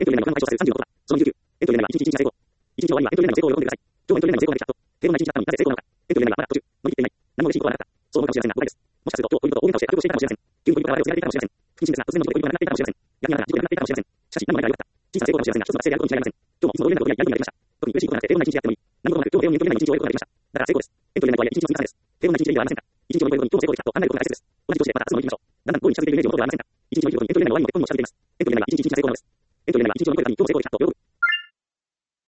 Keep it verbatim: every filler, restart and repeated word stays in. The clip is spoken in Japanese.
エントリー内の他の回答数さんじゅうのことだ。そのにじゅうきゅう。エントリー内はいちにちいちに成功。いちにち終わりはエントリー内の成功を喜んでください。今日エントリー内の成功ができたと。平凡ないちにちだったのになぜ成功なのか。エントリー内はまだ途中。乗り切っていない。何も嬉しいことはなかった。そう思うかもしれませんが、誤解です。もしかすると、今日恋人と大喧嘩をして覚悟していたかもしれません。急に恋人から我々を連れていたかもしれません。不謹慎ですが、突然の事故で恋人が亡くなっていたかもしれません。逆にあなたが事故で亡くなっていたかもしれません。しかし、何もないから良かった。小さな成功かもしれませんが、一つの達成であることに違いありません。今日もいつも同様なことやりやりとりができました。特に嬉しいことがなくて平凡な一日であってもいい。何事もなく、今日も平凡にエントリー内の一日を終えることができました。だから成功です。エントリー内とはいえ一日の積み重ねです。平凡な一日で意味はありませんか。一日を乗り越えることに今日も成功できたと考えることが大切です。同じ調子でまた明日も乗り切りましょう。だんだんゴールに近づいているイメージを持ってごらんありませんか。一日乗り越えるエントリー内の終わりに一本も近づいています。エントリー内は一日一日の成功